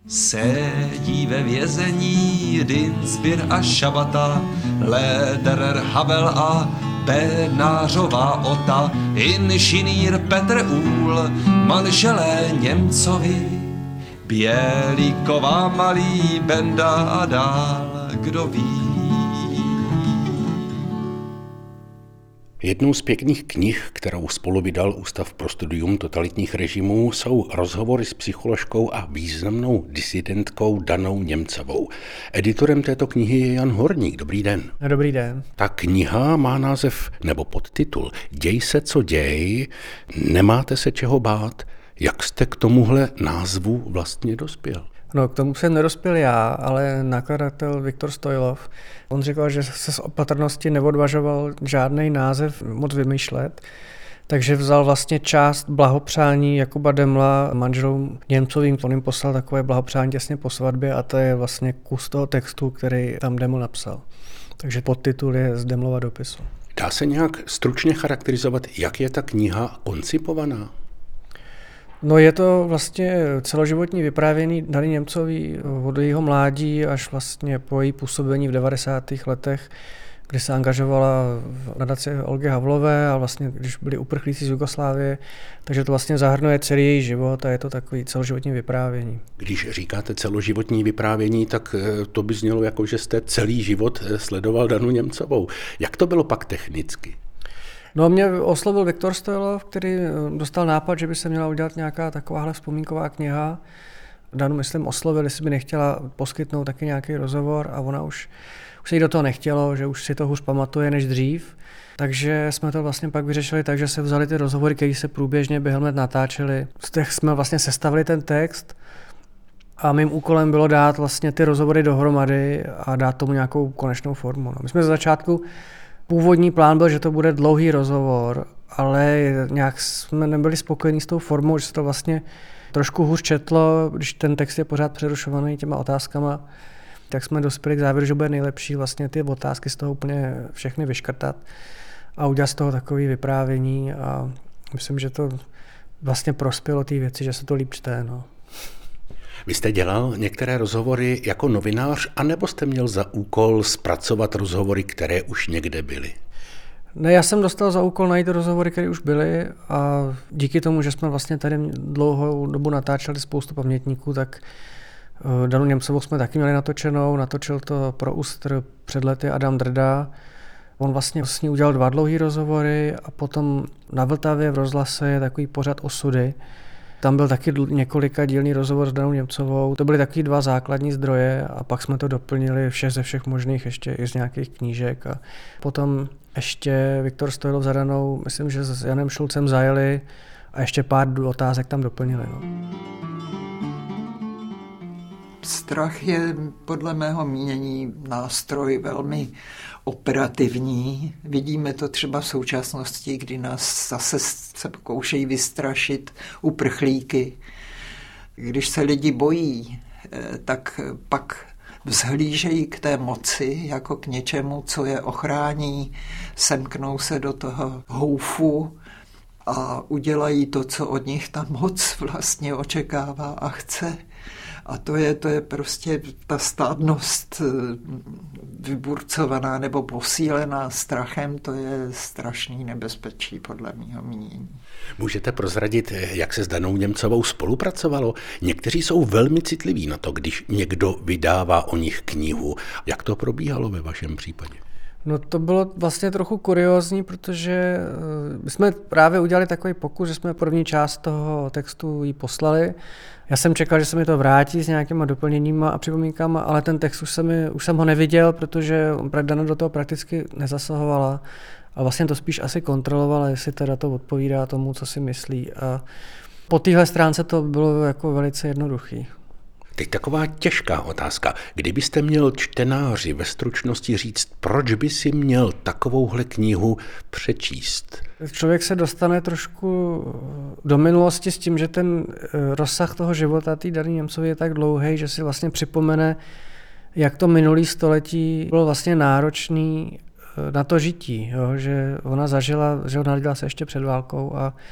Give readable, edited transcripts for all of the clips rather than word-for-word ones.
Sedí ve vězení Dinsbir a Šabata, Lederer, Havel a Bednářová Ota, inženýr Petr Úl, manželé Němcovi, Bělíková, Malý, Benda a dál, kdo ví. Jednou z pěkných knih, kterou spolu vydal Ústav pro studium totalitních režimů, jsou rozhovory s psycholožkou a významnou disidentkou Danou Němcovou. Editorem této knihy je Jan Horník. Dobrý den. Dobrý den. Ta kniha má název nebo podtitul Děj se, co děj, nemáte se čeho bát. Jak jste k tomuhle názvu vlastně dospěl? No, k tomu jsem nedospěl já, ale nakladatel Viktor Stojlov. On říkal, že se z opatrnosti neodvažoval žádný název moc vymýšlet, takže vzal vlastně část blahopřání Jakuba Demla manželům Němcovým. On jim poslal takové blahopřání těsně po svatbě a to je vlastně kus toho textu, který tam Deml napsal. Takže podtitul je z Demlova dopisu. Dá se nějak stručně charakterizovat, jak je ta kniha koncipovaná? No, je to vlastně celoživotní vyprávění Dany Němcový od jejího mládí až vlastně po její působení v 90. letech, kdy se angažovala v nadaci Olgy Havlové a vlastně když byli uprchlíci z Jugoslávie, takže to vlastně zahrnuje celý její život a je to takový celoživotní vyprávění. Když říkáte celoživotní vyprávění, tak to by znělo jako, že jste celý život sledoval Danu Němcovou. Jak to bylo pak technicky? No, mě oslovil Viktor Stojlov, který dostal nápad, že by se měla udělat nějaká takováhle vzpomínková kniha. Danu, myslím, oslovil, jestli by nechtěla poskytnout taky nějaký rozhovor a ona už se jí do toho nechtělo, že už si to hůř pamatuje než dřív. Takže jsme to vlastně pak vyřešili tak, že se vzali ty rozhovory, které se průběžně během let natáčely. Z těch jsme vlastně sestavili ten text a mým úkolem bylo dát vlastně ty rozhovory dohromady a dát tomu nějakou konečnou formu. No, my jsme ze začátku původní plán byl, že to bude dlouhý rozhovor, ale nějak jsme nebyli spokojení s tou formou, že se to vlastně trošku hůř četlo, když ten text je pořád přerušovaný těma otázkama, tak jsme dospěli k závěru, že bude nejlepší vlastně ty otázky z toho úplně všechny vyškrtat a udělat z toho takové vyprávění a myslím, že to vlastně prospělo té věci, že se to líp čte. No. Vy jste dělal některé rozhovory jako novinář, anebo jste měl za úkol zpracovat rozhovory, které už někde byly? Ne, já jsem dostal za úkol najít rozhovory, které už byly a díky tomu, že jsme vlastně tady dlouhou dobu natáčeli spoustu pamětníků, tak Danu Němcovou jsme taky měli natočenou, natočil to pro Ustr před lety Adam Drda. On vlastně s ní udělal 2 dlouhý rozhovory a potom na Vltavě v rozhlase je takový pořad Osudy. Tam byl taky několika dílný rozhovor s Danou Němcovou. To byly taky 2 základní zdroje a pak jsme to doplnili ze všech možných, ještě i z nějakých knížek. A potom ještě Viktor Stojlov za Danou, myslím, že s Janem Šulcem zajeli a ještě pár otázek tam doplnili. No. Strach je podle mého mínění nástroj velmi operativní. Vidíme to třeba v současnosti, kdy nás zase se pokoušejí vystrašit uprchlíky. Když se lidi bojí, tak pak vzhlížejí k té moci jako k něčemu, co je ochrání, semknou se do toho houfu a udělají to, co od nich ta moc vlastně očekává a chce. A to je prostě ta stádnost vyburcovaná nebo posílená strachem, to je strašný nebezpečí podle mého mínění. Můžete prozradit, jak se s Danou Němcovou spolupracovalo? Někteří jsou velmi citliví na to, když někdo vydává o nich knihu. Jak to probíhalo ve vašem případě? No, to bylo vlastně trochu kuriózní, protože my jsme právě udělali takový pokus, že jsme první část toho textu jí poslali. Já jsem čekal, že se mi to vrátí s nějakýma doplněníma a připomínkama, ale ten text už jsem ho neviděl, protože Dana do toho prakticky nezasahovala a vlastně to spíš asi kontrolovala, jestli teda to odpovídá tomu, co si myslí. A po téhle stránce to bylo jako velice jednoduchý. Teď taková těžká otázka. Kdybyste měl čtenáři ve stručnosti říct, proč by si měl takovouhle knihu přečíst? Člověk se dostane trošku do minulosti s tím, že ten rozsah toho života té Dany Němcové je tak dlouhý, že si vlastně připomene, jak to minulý století bylo vlastně náročný na to žití, jo? Že ona zažila, že ona narodila se ještě před válkou a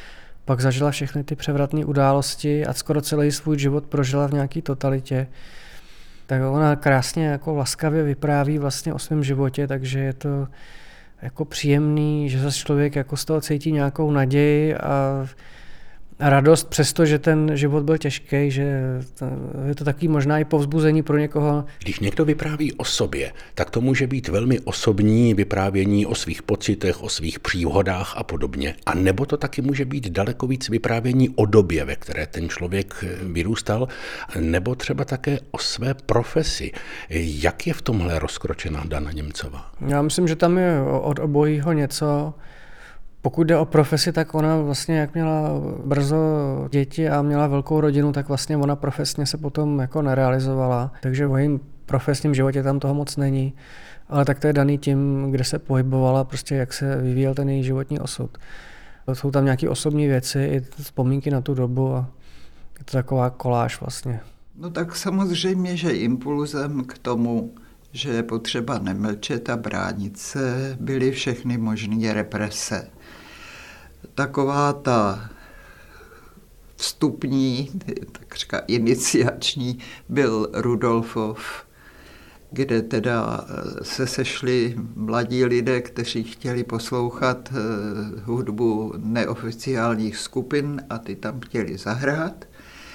pak zažila všechny ty převratné události a skoro celý svůj život prožila v nějaký totalitě. Tak ona krásně jako laskavě vypráví vlastně o svém životě, takže je to jako příjemný, že zase člověk jako z toho cítí nějakou naději a radost, přestože ten život byl těžký, že je to takový možná i povzbuzení pro někoho. Když někdo vypráví o sobě, tak to může být velmi osobní vyprávění o svých pocitech, o svých příhodách a podobně. A nebo to taky může být daleko víc vyprávění o době, ve které ten člověk vyrůstal, nebo třeba také o své profesi. Jak je v tomhle rozkročená Dana Němcová? Já myslím, že tam je od obojího něco. Pokud jde o profesi, tak ona vlastně, jak měla brzo děti a měla velkou rodinu, tak vlastně ona profesně se potom jako nerealizovala. Takže v jejím profesním životě tam toho moc není. Ale tak to je daný tím, kde se pohybovala, prostě jak se vyvíjel ten její životní osud. Jsou tam nějaké osobní věci, i vzpomínky na tu dobu a je to taková koláž vlastně. No tak samozřejmě, že impulzem k tomu, že je potřeba nemlčet a bránit se, byly všechny možné represe. Taková ta vstupní, takřka iniciační, byl Rudolfov, kde teda se sešli mladí lidé, kteří chtěli poslouchat hudbu neoficiálních skupin a ty tam chtěli zahrát.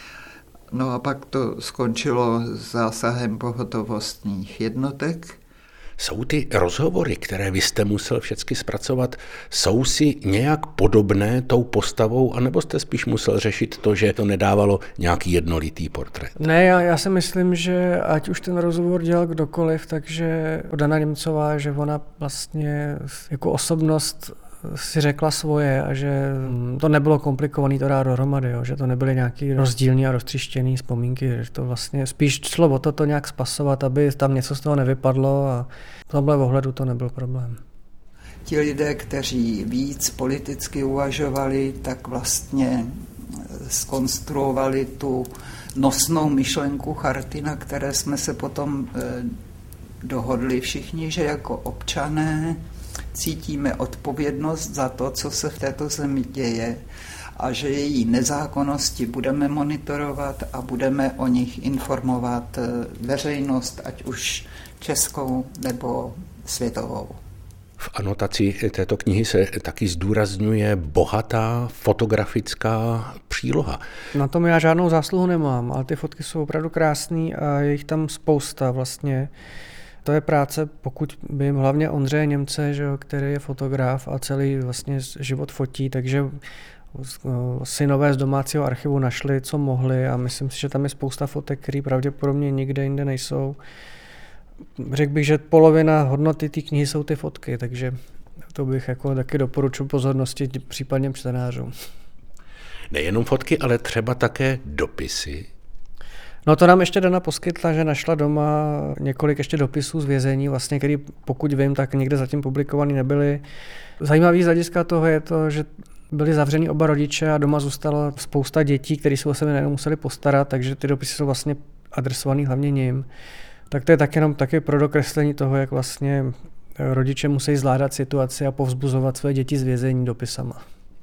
No a pak to skončilo zásahem pohotovostních jednotek. Jsou ty rozhovory, které vy jste musel všechny zpracovat, jsou si nějak podobné tou postavou, anebo jste spíš musel řešit to, že to nedávalo nějaký jednolitý portrét? Ne, já si myslím, že ať už ten rozhovor dělal kdokoliv, takže Dana Němcová, že ona vlastně jako osobnost si řekla svoje a že to nebylo komplikované to dát dohromady, že to nebyly nějaký rozdílný a roztříštěný vzpomínky, že to vlastně spíš šlo o to nějak spasovat, aby tam něco z toho nevypadlo a v tomhle ohledu to nebyl problém. Ti lidé, kteří víc politicky uvažovali, tak vlastně zkonstruovali tu nosnou myšlenku charty, na které jsme se potom dohodli všichni, že jako občané cítíme odpovědnost za to, co se v této zemi děje a že její nezákonnosti budeme monitorovat a budeme o nich informovat veřejnost, ať už českou nebo světovou. V anotaci této knihy se taky zdůrazňuje bohatá fotografická příloha. Na tom já žádnou zásluhu nemám, ale ty fotky jsou opravdu krásné a je jich tam spousta vlastně. To je práce, pokud vím, hlavně Ondřeje Němce, že, který je fotograf a celý vlastně život fotí, takže synové z domácího archivu našli, co mohli a myslím si, že tam je spousta fotek, které pravděpodobně nikde jinde nejsou. Řekl bych, že polovina hodnoty té knihy jsou ty fotky, takže to bych jako taky doporučil pozornosti případně čtenářům. Nejenom fotky, ale třeba také dopisy. No to nám ještě Dana poskytla, že našla doma několik ještě dopisů z vězení, vlastně, který pokud vím, tak někde zatím publikovaný nebyly. Zajímavý z hlediska toho je to, že byli zavření oba rodiče a doma zůstala spousta dětí, které se o sebe najednou museli postarat, takže ty dopisy jsou vlastně adresovaný hlavně nim. Tak to je tak jenom taky pro dokreslení toho, jak vlastně rodiče musí zvládat situaci a povzbuzovat své děti z vězení dopisama.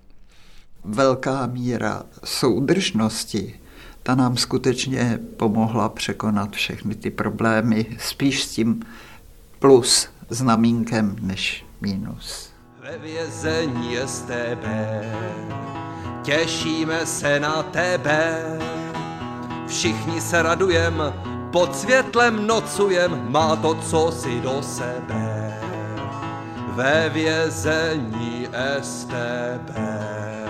Velká míra soudržnosti, ta nám skutečně pomohla překonat všechny ty problémy, spíš s tím plus znamínkem než mínus. Ve vězení StB těšíme se na tebe, všichni se radujem, pod světlem nocujem, má to co si do sebe. Ve vězení StB.